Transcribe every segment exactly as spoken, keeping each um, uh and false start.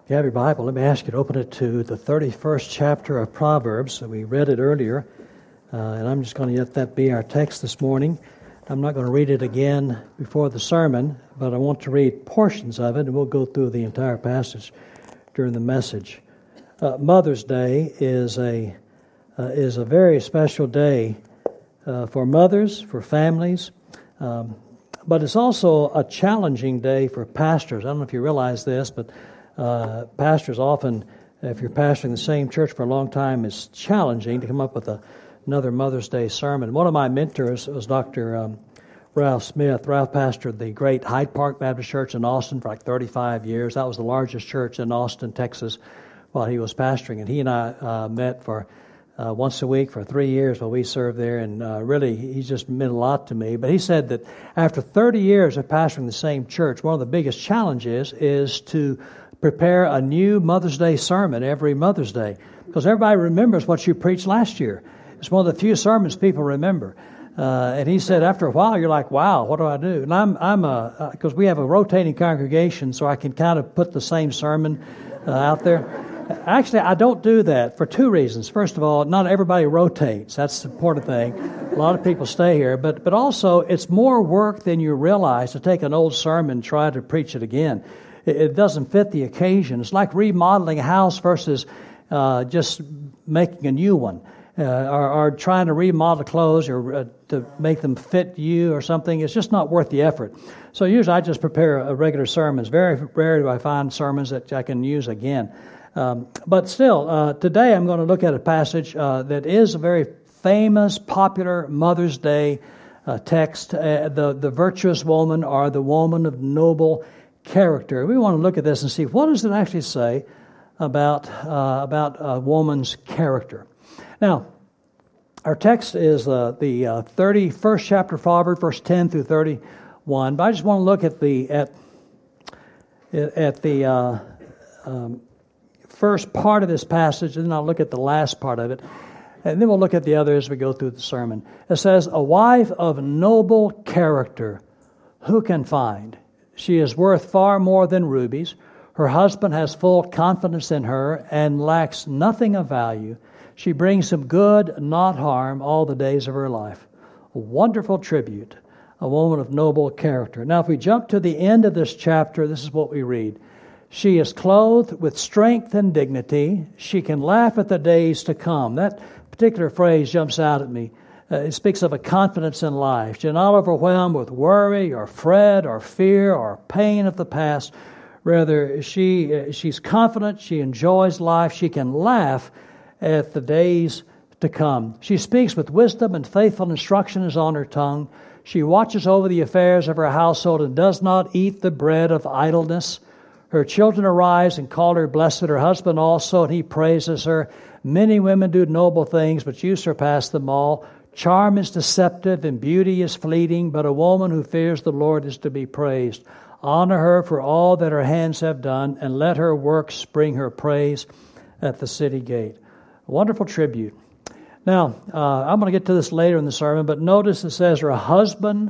If you have your Bible, let me ask you to open it to the thirty-first chapter of Proverbs. We read it earlier, uh, and I'm just going to let that be our text this morning. I'm not going to read it again before the sermon, but I want to read portions of it, and we'll go through the entire passage during the message. Uh, Mother's Day is a uh, is a very special day uh, for mothers, for families, um, but it's also a challenging day for pastors. I don't know if you realize this, but Uh, pastors often, if you're pastoring the same church for a long time, it's challenging to come up with a, another Mother's Day sermon. One of my mentors was Doctor Um, Ralph Smith. Ralph pastored the great Hyde Park Baptist Church in Austin for like thirty-five years. That was the largest church in Austin, Texas, while he was pastoring. And he and I uh, met for uh, once a week for three years while we served there. And uh, really, he just meant a lot to me. But he said that after thirty years of pastoring the same church, one of the biggest challenges is to prepare a new Mother's Day sermon every Mother's Day, because everybody remembers what you preached last year. It's one of the few sermons people remember. Uh, and he said, after a while, you're like, wow, what do I do? And I'm, I'm a, because uh, we have a rotating congregation, so I can kind of put the same sermon uh, out there. Actually, I don't do that for two reasons. First of all, not everybody rotates. That's the important thing. A lot of people stay here. But, but also, it's more work than you realize to take an old sermon and try to preach it again. It doesn't fit the occasion. It's like remodeling a house versus uh, just making a new one, uh, or, or trying to remodel clothes or uh, to make them fit you or something. It's just not worth the effort. So usually I just prepare a regular sermons. Very rare do I find sermons that I can use again. Um, but still, uh, today I'm going to look at a passage uh, that is a very famous, popular Mother's Day uh, text. Uh, the, the virtuous woman, or the woman of noble character. We want to look at this and see what does it actually say about uh, about a woman's character. Now, our text is uh, the uh, thirty-first chapter of Proverbs, verse ten through thirty-one. But I just want to look at the at at the uh, um, first part of this passage, and then I'll look at the last part of it, and then we'll look at the other as we go through the sermon. It says, "A wife of noble character, who can find? She is worth far more than rubies. Her husband has full confidence in her and lacks nothing of value. She brings him good, not harm, all the days of her life." A wonderful tribute, a woman of noble character. Now, if we jump to the end of this chapter, this is what we read. "She is clothed with strength and dignity. She can laugh at the days to come." That particular phrase jumps out at me. Uh, it speaks of a confidence in life. She's not overwhelmed with worry or fret or fear or pain of the past. Rather, she uh, she's confident. She enjoys life. She can laugh at the days to come. She speaks with wisdom, and faithful instruction is on her tongue. She watches over the affairs of her household and does not eat the bread of idleness. Her children arise and call her blessed. Her husband also, and he praises her. Many women do noble things, but you surpass them all. Charm is deceptive and beauty is fleeting, but a woman who fears the Lord is to be praised. Honor her for all that her hands have done, and let her works bring her praise at the city gate. A wonderful tribute. Now, uh, I'm going to get to this later in the sermon, but notice it says her husband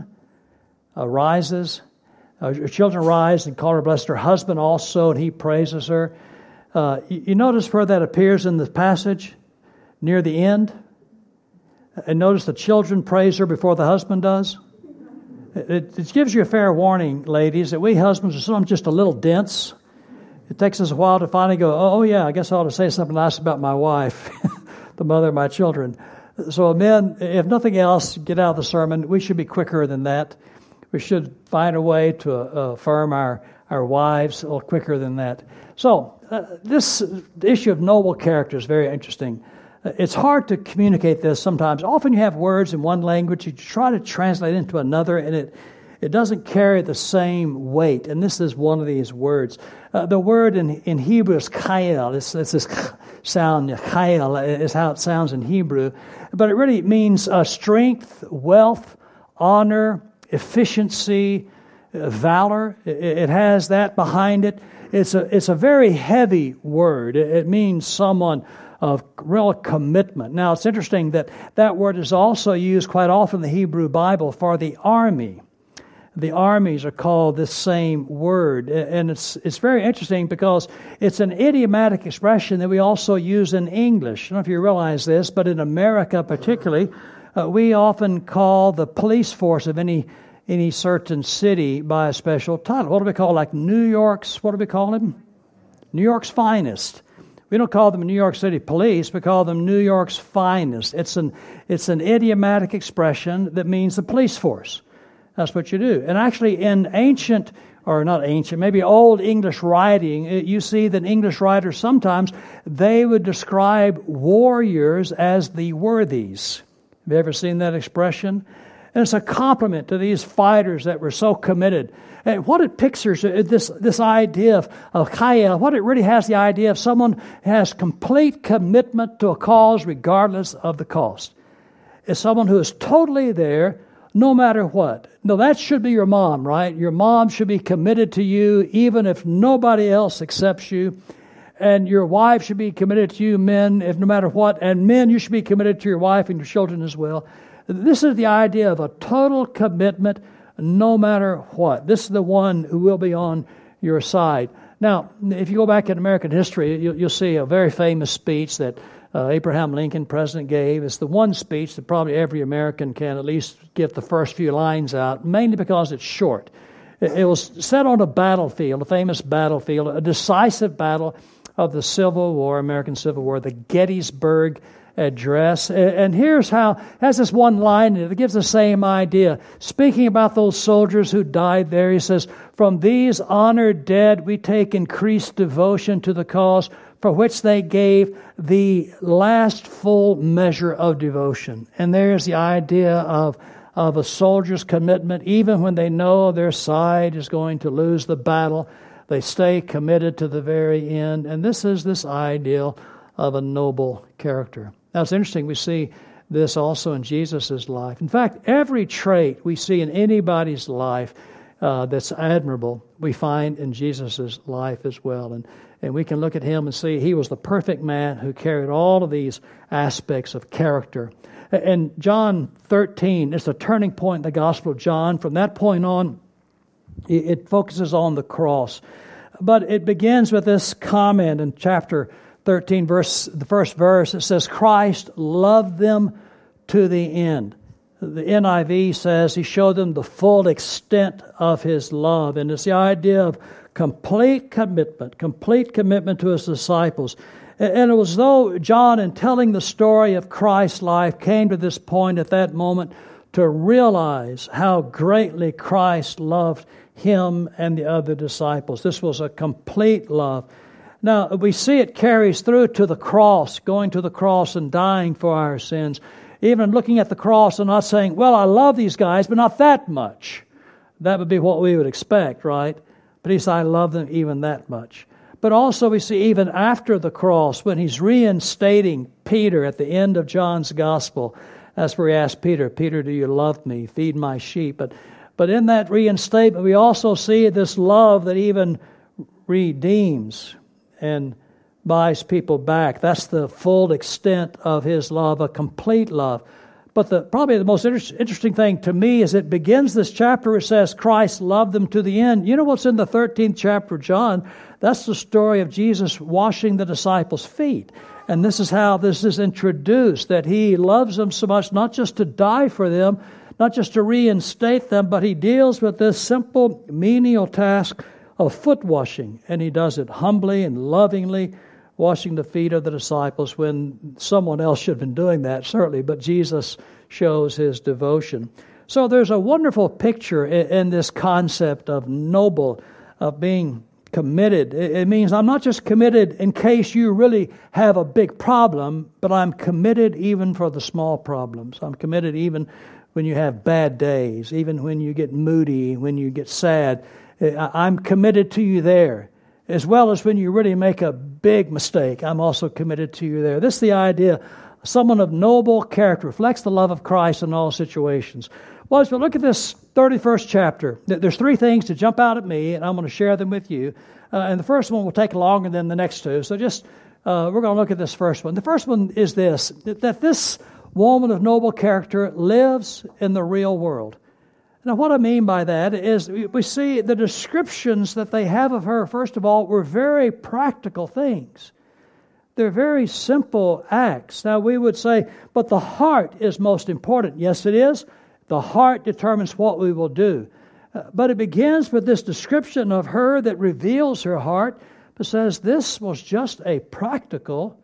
arises, uh, her children arise and call her blessed. Her husband also, and he praises her. Uh, you, you notice where that appears in the passage near the end? And notice the children praise her before the husband does. It, it gives you a fair warning, ladies, that we husbands are sometimes just a little dense. It takes us a while to finally go, oh, yeah, I guess I ought to say something nice about my wife, the mother of my children. So men, if nothing else, get out of the sermon. We should be quicker than that. We should find a way to uh, affirm our, our wives a little quicker than that. So uh, this issue of noble character is very interesting. It's hard to communicate this sometimes. Often you have words in one language, you try to translate into another, and it, it doesn't carry the same weight. And this is one of these words. Uh, the word in, in Hebrew is chayil. It's, it's this sound, chayil is how it sounds in Hebrew. But it really means uh, strength, wealth, honor, efficiency, uh, valor. It, it has that behind it. It's a, it's a very heavy word. It, it means someone of real commitment. Now, it's interesting that that word is also used quite often in the Hebrew Bible for the army. the armies are called this same word. And it's it's very interesting because it's an idiomatic expression that we also use in English. I don't know if you realize this, but in America particularly, uh, we often call the police force of any any certain city by a special title. What do we call, like New York's, what do we call them? New York's finest. We don't call them New York City Police. We call them New York's finest. It's an it's an idiomatic expression that means the police force. That's what you do. And actually in ancient, or not ancient, maybe old English writing, you see that English writers sometimes, they would describe warriors as the worthies. Have you ever seen that expression? And it's a compliment to these fighters that were so committed. And what it pictures, this this idea of, of chayil, what it really has the idea of someone who has complete commitment to a cause regardless of the cost. It's someone who is totally there no matter what. No, that should be your mom, right? Your mom should be committed to you even if nobody else accepts you. And your wife should be committed to you, men, if no matter what. And men, you should be committed to your wife and your children as well. This is the idea of a total commitment no matter what. This is the one who will be on your side. Now, if you go back in American history, you'll, you'll see a very famous speech that uh, Abraham Lincoln, president, gave. It's the one speech that probably every American can at least get the first few lines out, mainly because it's short. It, it was set on a battlefield, a famous battlefield, a decisive battle of the Civil War, American Civil War, the Gettysburg Address. And here's how, it has this one line, and it gives the same idea. Speaking about those soldiers who died there, he says, "From these honored dead we take increased devotion to the cause for which they gave the last full measure of devotion." And there's the idea of, of a soldier's commitment. Even when they know their side is going to lose the battle, they stay committed to the very end. And this is this ideal of a noble character. Now, it's interesting, we see this also in Jesus' life. In fact, every trait we see in anybody's life uh, that's admirable, we find in Jesus' life as well. And, and we can look at him and see he was the perfect man who carried all of these aspects of character. And John thirteen is the turning point in the Gospel of John. From that point on, it focuses on the cross. But it begins with this comment in chapter thirteen, verse, the first verse. It says, Christ loved them to the end. The N I V says he showed them the full extent of his love. And it's the idea of complete commitment, complete commitment to his disciples. And it was as though John, in telling the story of Christ's life, came to this point at that moment to realize how greatly Christ loved him and the other disciples. This was a complete love. Now, we see it carries through to the cross, going to the cross and dying for our sins. Even looking at the cross and not saying, well, I love these guys, but not that much. That would be what we would expect, right? But he said, I love them even that much. But also we see even after the cross, when he's reinstating Peter at the end of John's Gospel, that's where he asked Peter, Peter, do you love me? Feed my sheep. But, but in that reinstatement, we also see this love that even redeems and buys people back. That's the full extent of his love, a complete love. But the probably the most inter- interesting thing to me is it begins this chapter. It says Christ loved them to the end. You know what's in the thirteenth chapter of John? That's the story of Jesus washing the disciples' feet. And this is how this is introduced, that he loves them so much, not just to die for them, not just to reinstate them, but he deals with this simple menial task of foot washing. And he does it humbly and lovingly, washing the feet of the disciples when someone else should have been doing that, certainly, but Jesus shows his devotion. So there's a wonderful picture in, in this concept of noble, of being committed. It, it means I'm not just committed in case you really have a big problem, but I'm committed even for the small problems. I'm committed even when you have bad days, even when you get moody, when you get sad. I'm committed to you there. As well as when you really make a big mistake, I'm also committed to you there. This is the idea. Someone of noble character reflects the love of Christ in all situations. Well, as we look at this thirty-first chapter, there's three things to jump out at me, and I'm going to share them with you. Uh, and the first one will take longer than the next two. So just, uh, we're going to look at this first one. The first one is this, that this woman of noble character lives in the real world. Now, what I mean by that is we see the descriptions that they have of her, first of all, were very practical things. They're very simple acts. Now, we would say, but the heart is most important. Yes, it is. The heart determines what we will do. Uh, but it begins with this description of her that reveals her heart, but says this was just a practical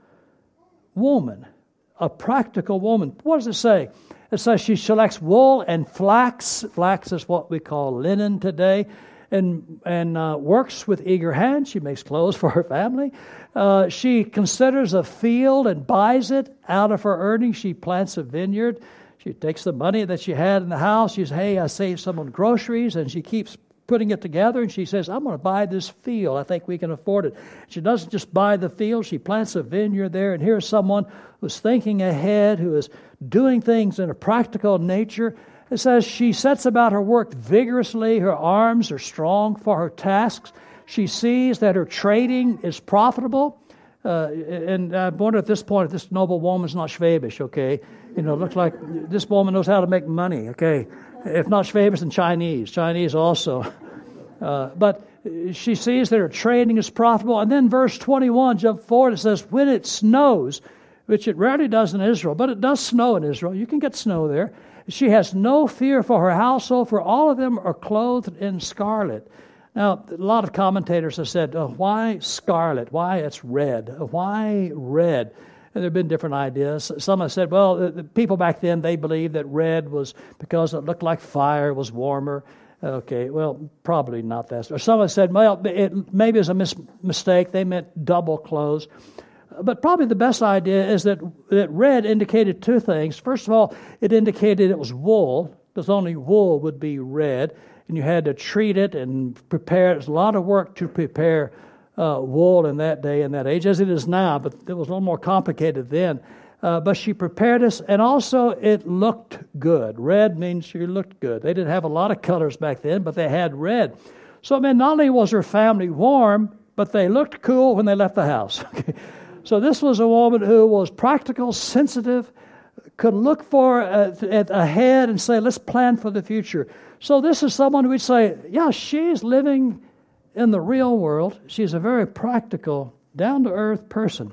woman. A practical woman. What does it say? It says she selects wool and flax. Flax is what we call linen today. And, and uh, works with eager hands. She makes clothes for her family. Uh, she considers a field and buys it out of her earnings. She plants a vineyard. She takes the money that she had in the house. She says, hey, I saved some on groceries. And she keeps putting it together. And she says, I'm going to buy this field. I think we can afford it. She doesn't just buy the field. She plants a vineyard there. And here's someone who's thinking ahead, who is doing things in a practical nature. It says she sets about her work vigorously. Her arms are strong for her tasks. She sees that her trading is profitable. Uh, and I wonder at this point if this noble woman's not Schwabish, okay? You know, it looks like this woman knows how to make money, okay? If not Schwabish, then Chinese. Chinese also. Uh, but she sees that her trading is profitable. And then verse twenty-one, jump forward, it says, when it snows, which it rarely does in Israel, but it does snow in Israel. You can get snow there. She has no fear for her household, for all of them are clothed in scarlet. Now, a lot of commentators have said, oh, why scarlet? Why it's red? Why red? And there have been different ideas. Some have said, well, the, the people back then, they believed that red was because it looked like fire, it was warmer. Okay, well, probably not that. Or some have said, well, it, maybe it's a mis- mistake. They meant double clothes. But probably the best idea is that, that red indicated two things. First of all, it indicated it was wool, because only wool would be red, and you had to treat it and prepare it. It was a lot of work to prepare uh, wool in that day and that age, as it is now, but it was a little more complicated then. Uh, but she prepared us, and also it looked good. Red means she looked good. They didn't have a lot of colors back then, but they had red. So, I mean, not only was her family warm, but they looked cool when they left the house. Okay. So this was a woman who was practical, sensitive, could look for uh, at ahead and say, let's plan for the future. So this is someone we'd say, yeah, she's living in the real world. She's a very practical, down-to-earth person.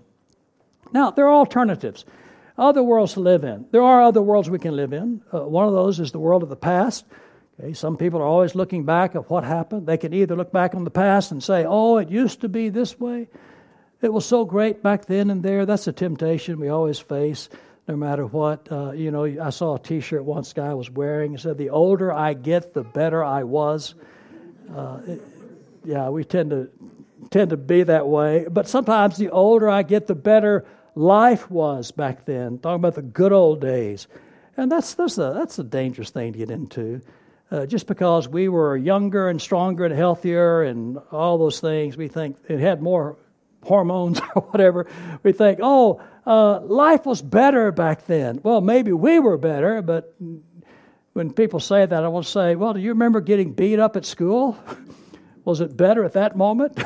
Now, there are alternatives, other worlds to live in. There are other worlds we can live in. Uh, one of those is the world of the past. Okay, some people are always looking back at what happened. They can either look back on the past and say, oh, it used to be this way. It was so great back then and there. That's a temptation we always face, no matter what. Uh, you know, I saw a T-shirt once guy was wearing. It said, the older I get, the better I was. Uh, it, yeah, we tend to tend to be that way. But sometimes the older I get, the better life was back then. Talking about the good old days. And that's, that's, a, that's a dangerous thing to get into. Uh, just because we were younger and stronger and healthier and all those things, we think it had more hormones or whatever, we think, oh, uh, life was better back then. Well, maybe we were better, but when people say that, I want to say, well, do you remember getting beat up at school? Was it better at that moment?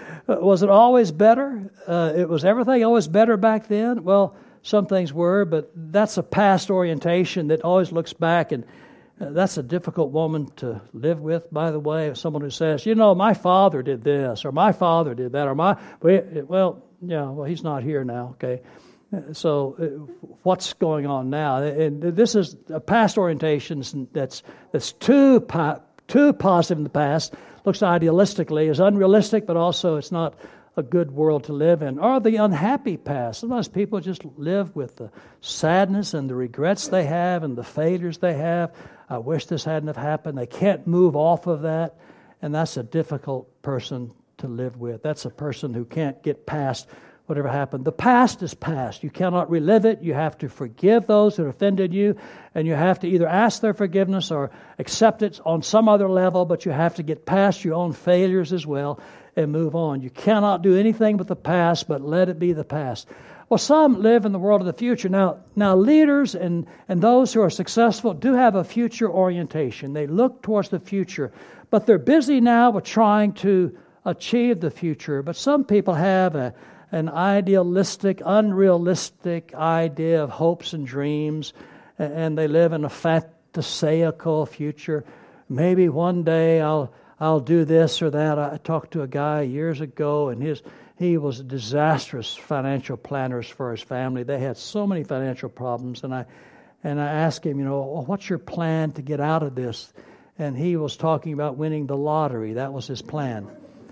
Was it always better? Uh, it was everything always better back then? Well, some things were, but that's a past orientation that always looks back, and uh, that's a difficult woman to live with, by the way. Someone who says, you know, my father did this, or my father did that, or my, well, yeah, well, he's not here now, okay? So uh, what's going on now? And this is a past orientation that's that's too po- too positive in the past, looks idealistically, is unrealistic, but also it's not a good world to live in. Or the unhappy past. Sometimes people just live with the sadness and the regrets they have and the failures they have. I wish this hadn't have happened. They can't move off of that, and that's a difficult person to live with. That's a person who can't get past whatever happened. The past is past. You cannot relive it. You have to forgive those who offended you, and you have to either ask their forgiveness or accept it on some other level, but you have to get past your own failures as well and move on. You cannot do anything with the past, but let it be the past. Well, some live in the world of the future. Now, now leaders and, and those who are successful do have a future orientation. They look towards the future, but they're busy now with trying to achieve the future. But some people have a an idealistic, unrealistic idea of hopes and dreams, and they live in a fantasaical future. maybe one day I'll I'll do this or that. I talked to a guy years ago, and his he was disastrous financial planners for his family. They had so many financial problems, and I and I asked him, you know, well, what's your plan to get out of this? And he was talking about winning the lottery. That was his plan.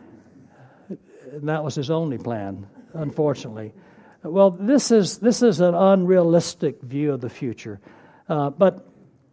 And that was his only plan, unfortunately. Well, this is this is an unrealistic view of the future. Uh, but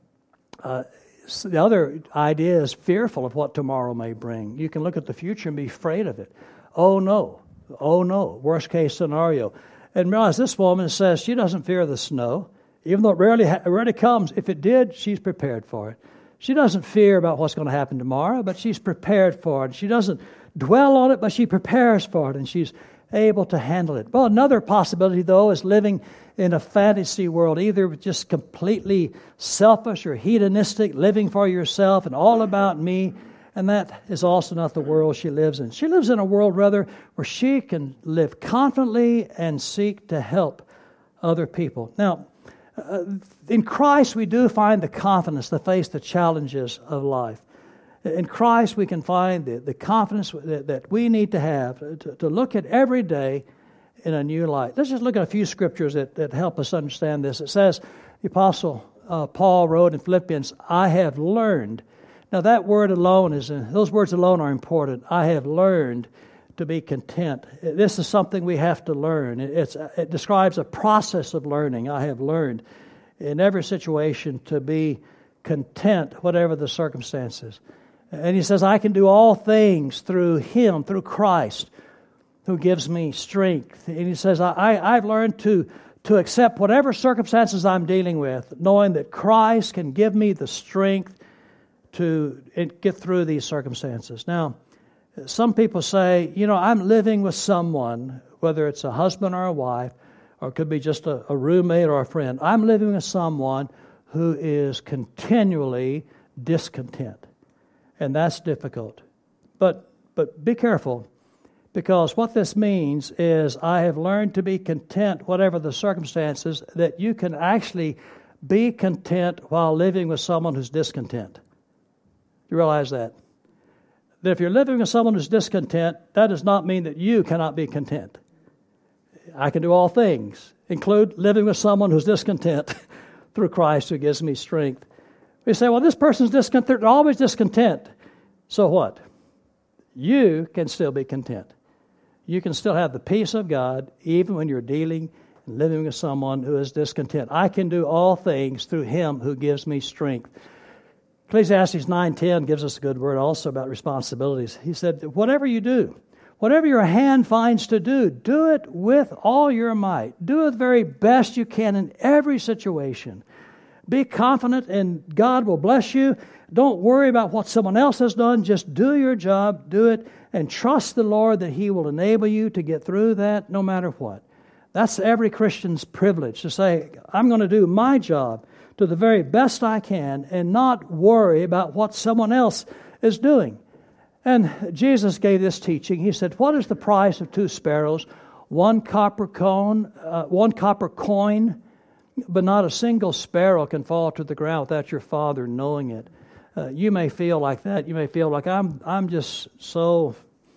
uh, the other idea is fearful of what tomorrow may bring. You can look at the future and be afraid of it. Oh, no. Oh, no. Worst case scenario. And realize this woman says she doesn't fear the snow. Even though it rarely, ha- rarely comes, if it did, she's prepared for it. She doesn't fear about what's going to happen tomorrow, but she's prepared for it. She doesn't dwell on it, but she prepares for it, and she's able to handle it. Well, another possibility, though, is living in a fantasy world, either just completely selfish or hedonistic, living for yourself and all about me, and that is also not the world she lives in. She lives in a world, rather, where she can live confidently and seek to help other people. Now, uh, in Christ, we do find the confidence to face the challenges of life. In Christ, we can find the, the confidence that, that we need to have to, to look at every day in a new light. Let's just look at a few scriptures that, that help us understand this. It says, the Apostle uh, Paul wrote in Philippians, I have learned. Now that word alone is, uh, those words alone are important. I have learned to be content. This is something we have to learn. It, it's, it describes a process of learning. I have learned in every situation to be content, whatever the circumstances. And he says, I can do all things through Him, through Christ, who gives me strength. And he says, I, I've learned to, to accept whatever circumstances I'm dealing with, knowing that Christ can give me the strength to get through these circumstances. Now, some people say, you know, I'm living with someone, whether it's a husband or a wife, or it could be just a, a roommate or a friend. I'm living with someone who is continually discontent. And that's difficult. But but be careful, because what this means is I have learned to be content, whatever the circumstances, that you can actually be content while living with someone who's discontent. You realize that? That if you're living with someone who's discontent, that does not mean that you cannot be content. I can do all things, include living with someone who's discontent through Christ who gives me strength. We say, well, this person's discontent. They're always discontent. So what? You can still be content. You can still have the peace of God even when you're dealing and living with someone who is discontent. I can do all things through Him who gives me strength. Ecclesiastes nine ten gives us a good word also about responsibilities. He said, whatever you do, whatever your hand finds to do, do it with all your might. Do it the very best you can in every situation. Be confident and God will bless you. Don't worry about what someone else has done. Just do your job, do it, and trust the Lord that He will enable you to get through that no matter what. That's every Christian's privilege, to say, I'm going to do my job to the very best I can and not worry about what someone else is doing. And Jesus gave this teaching. He said, what is the price of two sparrows? One copper cone, uh, one copper coin, but not a single sparrow can fall to the ground without your Father knowing it. Uh, you may feel like that. You may feel like I'm I'm just so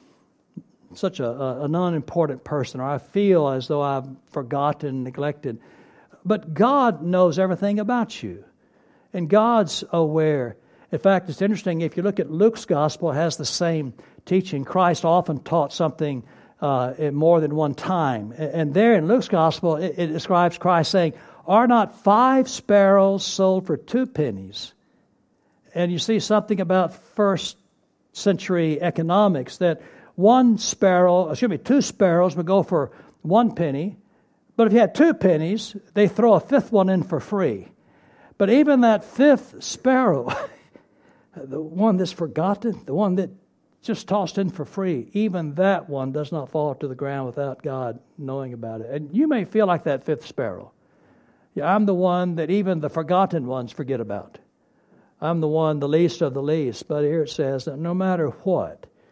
such a, a an unimportant person, or I feel as though I've forgotten, neglected. But God knows everything about you, and God's aware. In fact, it's interesting, if you look at Luke's gospel, it has the same teaching. Christ often taught something uh, more than one time. And there in Luke's gospel, it, it describes Christ saying, are not five sparrows sold for two pennies? And you see something about first century economics, that one sparrow, excuse me, two sparrows would go for one penny. But if you had two pennies, they throw a fifth one in for free. But even that fifth sparrow, the one that's forgotten, the one that just tossed in for free, even that one does not fall to the ground without God knowing about it. And you may feel like that fifth sparrow. Yeah, I'm the one that even the forgotten ones forget about. I'm the one, the least of the least. But here it says that no matter what,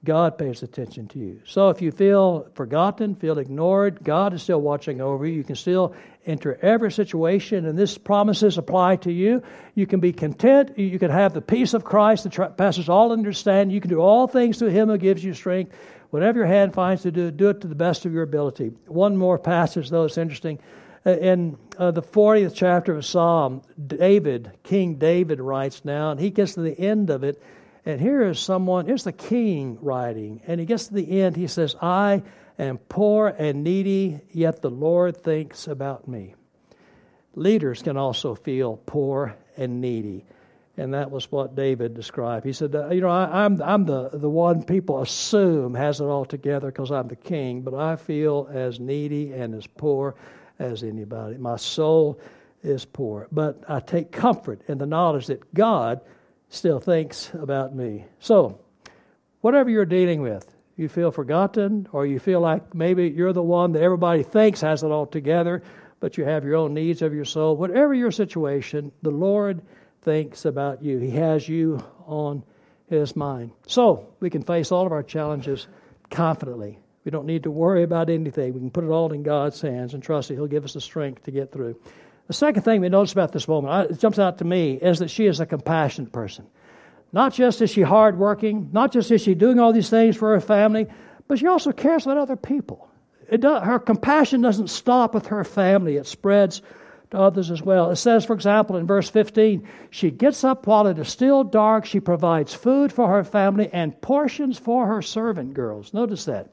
God pays attention to you. So if you feel forgotten, feel ignored, God is still watching over you. You can still enter every situation, and this promises apply to you. You can be content. You can have the peace of Christ that passes all understanding. You can do all things through Him who gives you strength. Whatever your hand finds to do, do it to the best of your ability. One more passage, though, it's interesting. In uh, the fortieth chapter of Psalm, David, King David writes now, and he gets to the end of it, and here is someone, here's the king writing, and he gets to the end, he says, I am poor and needy, yet the Lord thinks about me. Leaders can also feel poor and needy, and that was what David described. He said, you know, I, I'm I'm the, the one people assume has it all together because I'm the king, but I feel as needy and as poor as anybody. My soul is poor, but I take comfort in the knowledge that God still thinks about me. So, whatever you're dealing with, you feel forgotten, or you feel like maybe you're the one that everybody thinks has it all together, but you have your own needs of your soul. Whatever your situation, the Lord thinks about you. He has you on His mind. So, we can face all of our challenges confidently. We don't need to worry about anything. We can put it all in God's hands and trust that He'll give us the strength to get through. The second thing we notice about this woman, it jumps out to me, is that she is a compassionate person. Not just is she hardworking, not just is she doing all these things for her family, but she also cares about other people. It does, her compassion doesn't stop with her family. It spreads to others as well. It says, for example, in verse fifteen, she gets up while it is still dark. She provides food for her family and portions for her servant girls. Notice that.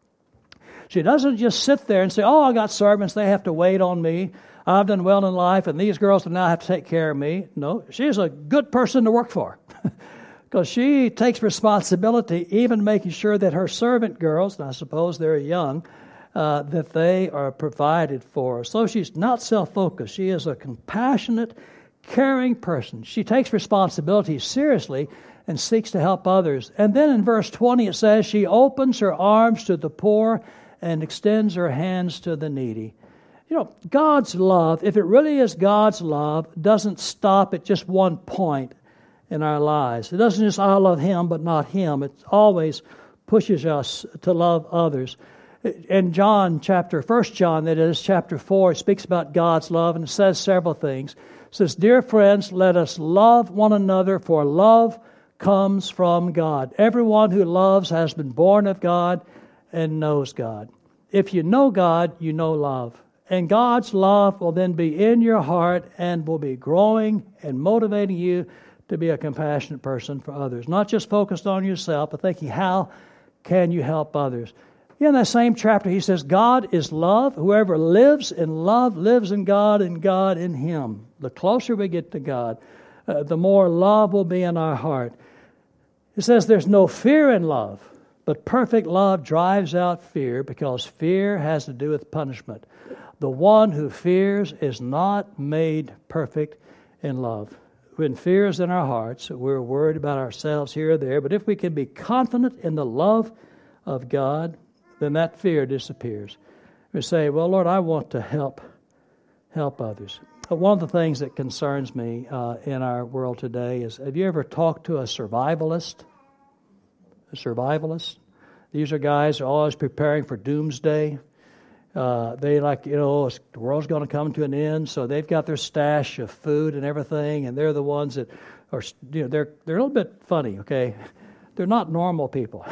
She doesn't just sit there and say, oh, I got servants, they have to wait on me. I've done well in life, and these girls will now have to take care of me. No, she's a good person to work for because she takes responsibility, even making sure that her servant girls, and I suppose they're young, uh, that they are provided for. So she's not self-focused. She is a compassionate, caring person. She takes responsibility seriously and seeks to help others. And then in verse twenty it says, she opens her arms to the poor and extends her hands to the needy. You know, God's love, if it really is God's love, doesn't stop at just one point in our lives. It doesn't just, I love Him, but not Him. It always pushes us to love others. In John chapter, First John, that is, chapter four, it speaks about God's love, and it says several things. It says, dear friends, let us love one another, for love comes from God. Everyone who loves has been born of God and knows God. If you know God, you know love. And God's love will then be in your heart and will be growing and motivating you to be a compassionate person for others. Not just focused on yourself, but thinking, how can you help others? In that same chapter, he says, God is love. Whoever lives in love lives in God and God in him. The closer we get to God, uh, the more love will be in our heart. It says there's no fear in love, but perfect love drives out fear because fear has to do with punishment. The one who fears is not made perfect in love. When fear is in our hearts, we're worried about ourselves here or there. But if we can be confident in the love of God, then that fear disappears. We say, well, Lord, I want to help help others. One of the things that concerns me uh, in our world today is, have you ever talked to a survivalist? A survivalist? These are guys who are always preparing for doomsday. Uh, they like, you know, the world's going to come to an end, so they've got their stash of food and everything, and they're the ones that are, you know, they're they're a little bit funny, okay? They're not normal people.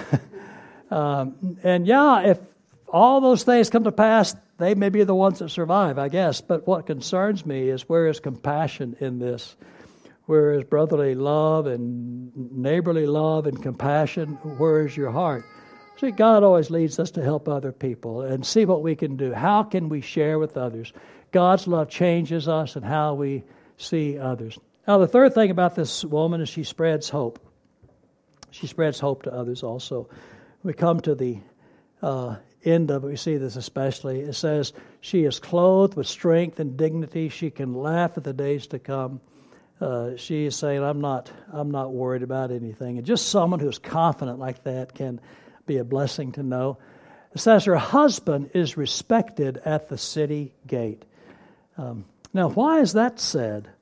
um, and yeah, if all those things come to pass, they may be the ones that survive, I guess. But what concerns me is, where is compassion in this? Where is brotherly love and neighborly love and compassion? Where is your heart? See, God always leads us to help other people and see what we can do. How can we share with others? God's love changes us and how we see others. Now, the third thing about this woman is she spreads hope. She spreads hope to others also. We come to the uh, end of it. We see this especially. It says, she is clothed with strength and dignity. She can laugh at the days to come. Uh, she is saying, I'm not, I'm not worried about anything. And just someone who's confident like that can be a blessing to know. It says her husband is respected at the city gate. Um, now, why is that said?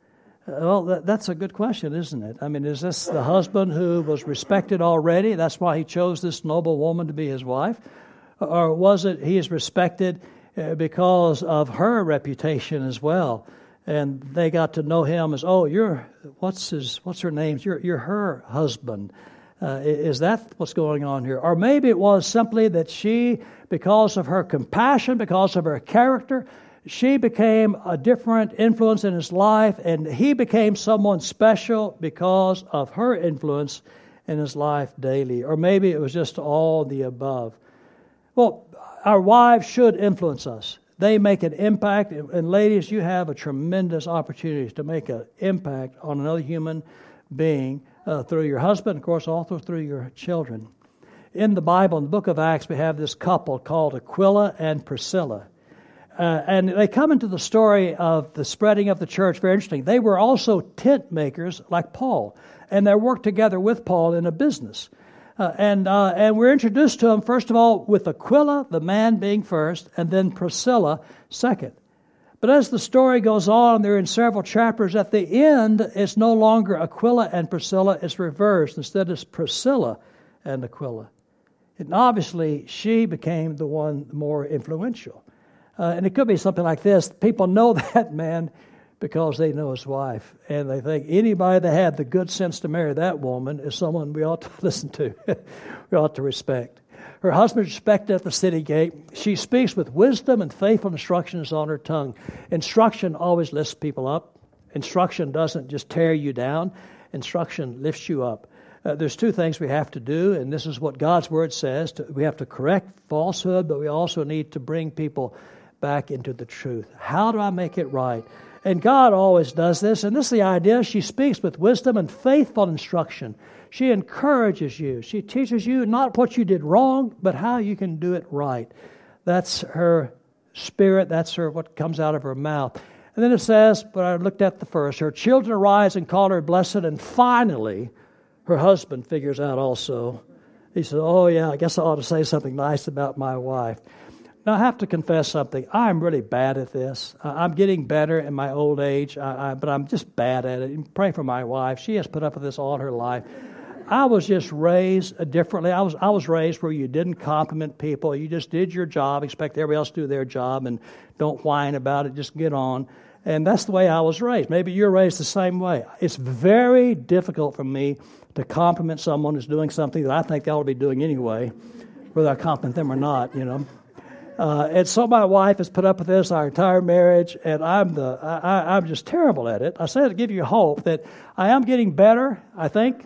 Well, that, that's a good question, isn't it? I mean, is this the husband who was respected already? That's why he chose this noble woman to be his wife? Or was it he is respected because of her reputation as well? And they got to know him as, oh, you're, what's his, what's her name? You're, you're her husband. Uh, is that what's going on here? Or maybe it was simply that she, because of her compassion, because of her character, she became a different influence in his life, and he became someone special because of her influence in his life daily. Or maybe it was just all the above. Well, our wives should influence us. They make an impact, and ladies, you have a tremendous opportunity to make an impact on another human being uh, through your husband, of course, also through your children. In the Bible, in the book of Acts, we have this couple called Aquila and Priscilla. Uh, and they come into the story of the spreading of the church. Very interesting. They were also tent makers like Paul, and they worked together with Paul in a business. Uh, and uh, and we're introduced to them, first of all, with Aquila, the man being first, and then Priscilla second. But as the story goes on, they're in several chapters. At the end, it's no longer Aquila and Priscilla, it's reversed. Instead, it's Priscilla and Aquila. And obviously, she became the one more influential. Uh, and it could be something like this. People know that man because they know his wife. And they think anybody that had the good sense to marry that woman is someone we ought to listen to. We ought to respect. Her husband is respected at the city gate. She speaks with wisdom, and faithful instructions on her tongue. Instruction always lifts people up. Instruction doesn't just tear you down. Instruction lifts you up. Uh, there's two things we have to do, and this is what God's Word says. To, we have to correct falsehood, but we also need to bring people back into the truth. How do I make it right? And God always does this, and this is the idea. She speaks with wisdom and faithful instruction. She encourages you. She teaches you not what you did wrong, but how you can do it right. That's her spirit. That's her what comes out of her mouth. And then it says, but I looked at the first, her children arise and call her blessed, and finally, her husband figures out also. He says, oh yeah, I guess I ought to say something nice about my wife. Now, I have to confess something. I'm really bad at this. Uh, I'm getting better in my old age, I, I, but I'm just bad at it. Pray for my wife. She has put up with this all her life. I was just raised differently. I was I was raised where you didn't compliment people. You just did your job, expect everybody else to do their job, and don't whine about it. Just get on. And that's the way I was raised. Maybe you're raised the same way. It's very difficult for me to compliment someone who's doing something that I think they ought to be doing anyway, whether I compliment them or not, you know. Uh, and so my wife has put up with this our entire marriage, and I'm the I, I'm just terrible at it. I say to give you hope that I am getting better, I think.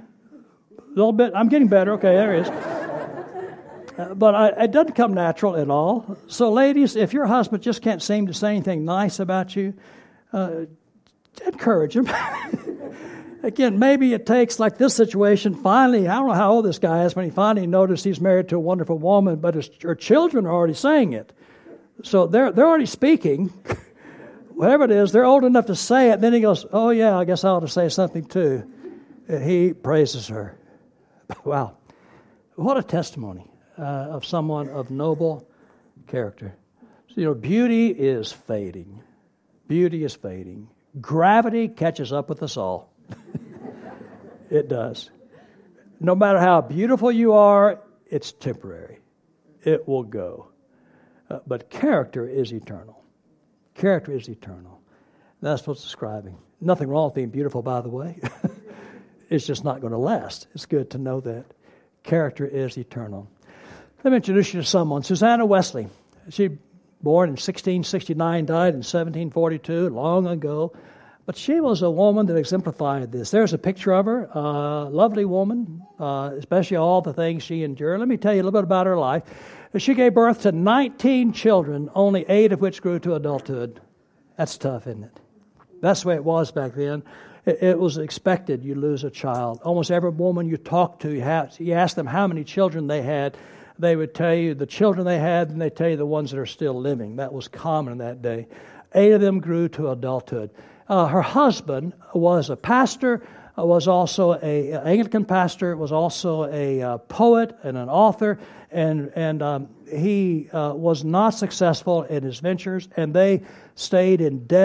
A little bit. I'm getting better. Okay, there it is. Uh, but I, it doesn't come natural at all. So ladies, if your husband just can't seem to say anything nice about you, uh, encourage him. Again, maybe it takes, like this situation, finally, I don't know how old this guy is, when he finally noticed he's married to a wonderful woman, but his, her children are already saying it. So they're they're already speaking. Whatever it is, they're old enough to say it. Then he goes, oh yeah, I guess I ought to say something too. And he praises her. Wow. What a testimony uh, of someone of noble character. So, you know, beauty is fading. Beauty is fading. Gravity catches up with us all. It does. No matter how beautiful you are, it's temporary. It will go. Uh, but character is eternal. Character is eternal. That's what's describing. Nothing wrong with being beautiful, by the way. It's just not going to last. It's good to know that. Character is eternal. Let me introduce you to someone. Susanna Wesley. She born in sixteen sixty-nine, died in seventeen forty-two, long ago. But she was a woman that exemplified this. There's a picture of her, a uh, lovely woman, uh, especially all the things she endured. Let me tell you a little bit about her life. She gave birth to nineteen children, only eight of which grew to adulthood. That's tough, isn't it? That's the way it was back then. It, it was expected you lose a child. Almost every woman you talk to, you, have, you ask them how many children they had, they would tell you the children they had, and they tell you the ones that are still living. That was common in that day. Eight of them grew to adulthood. Uh, her husband was a pastor, uh, was also a, an Anglican pastor, was also a uh, poet and an author, and and um, he uh, was not successful in his ventures, and they stayed in debt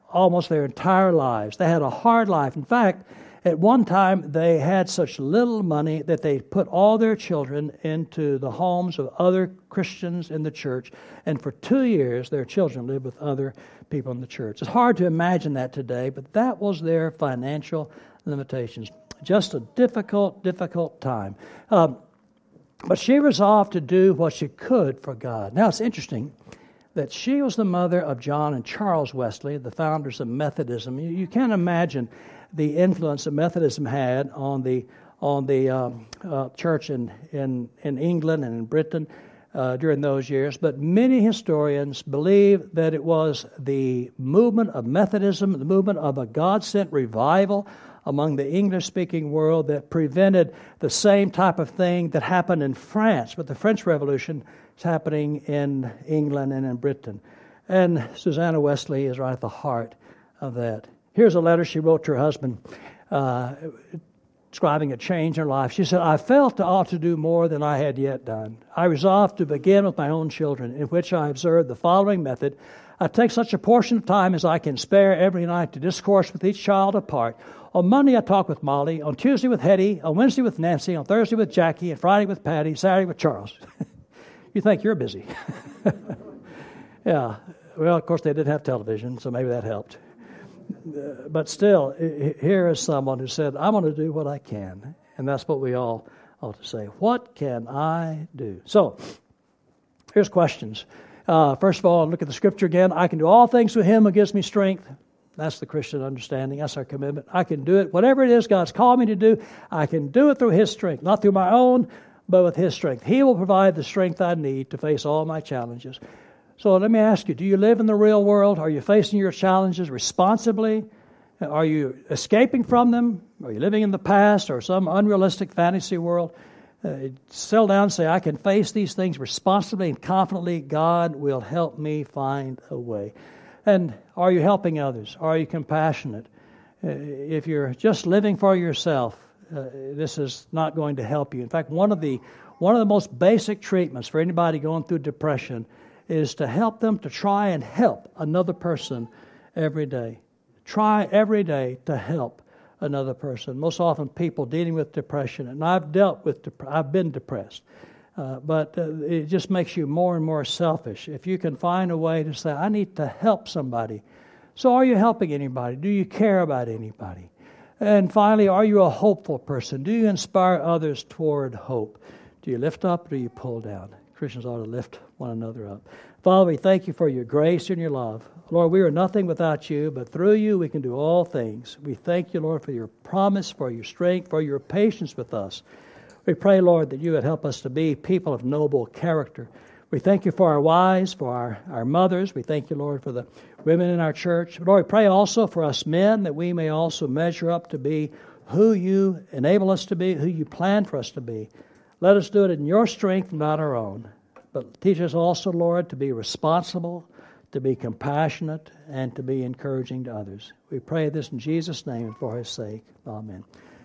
almost their entire lives. They had a hard life. In fact, at one time, they had such little money that they put all their children into the homes of other Christians in the church. And for two years, their children lived with other people in the church. It's hard to imagine that today, but that was their financial limitations. Just a difficult, difficult time. Um, but she resolved to do what she could for God. Now, it's interesting that she was the mother of John and Charles Wesley, the founders of Methodism. You, you can't imagine the influence that Methodism had on the on the um, uh, church in, in in England and in Britain uh, during those years. But many historians believe that it was the movement of Methodism, the movement of a God-sent revival among the English-speaking world that prevented the same type of thing that happened in France with the French Revolution is happening in England and in Britain. And Susanna Wesley is right at the heart of that. Here's a letter she wrote to her husband uh, describing a change in her life. She said, I felt I ought to do more than I had yet done. I resolved to begin with my own children, in which I observed the following method. I take such a portion of time as I can spare every night to discourse with each child apart. On Monday, I talk with Molly. On Tuesday with Hetty. On Wednesday with Nancy. On Thursday with Jackie. And Friday with Patty. Saturday with Charles. You think you're busy. Yeah. Well, of course, they didn't have television, so maybe that helped. Uh, but still, here is someone who said, I'm going to do what I can. And that's what we all ought to say. What can I do? So, here's questions. Uh, first of all, look at the scripture again. I can do all things with him who gives me strength. That's the Christian understanding. That's our commitment. I can do it. Whatever it is God's called me to do, I can do it through his strength. Not through my own, but with his strength. He will provide the strength I need to face all my challenges. So let me ask you, do you live in the real world? Are you facing your challenges responsibly? Are you escaping from them? Are you living in the past or some unrealistic fantasy world? Uh, settle down and say, I can face these things responsibly and confidently. God will help me find a way. And are you helping others? Are you compassionate? Uh, if you're just living for yourself, uh, this is not going to help you. In fact, one of the one of the most basic treatments for anybody going through depression is to help them to try and help another person every day. Try every day to help another person. Most often people dealing with depression, and I've dealt with, dep- I've been depressed, uh, but uh, it just makes you more and more selfish. If you can find a way to say, I need to help somebody. So are you helping anybody? Do you care about anybody? And finally, are you a hopeful person? Do you inspire others toward hope? Do you lift up or do you pull down? Christians ought to lift one another up. Father, we thank you for your grace and your love. Lord, we are nothing without you, but through you we can do all things. We thank you, Lord, for your promise, for your strength, for your patience with us. We pray, Lord, that you would help us to be people of noble character. We thank you for our wives, for our, our mothers. We thank you, Lord, for the women in our church. Lord, we pray also for us men that we may also measure up to be who you enable us to be, who you plan for us to be. Let us do it in your strength, not our own. But teach us also, Lord, to be responsible, to be compassionate, and to be encouraging to others. We pray this in Jesus' name and for his sake. Amen.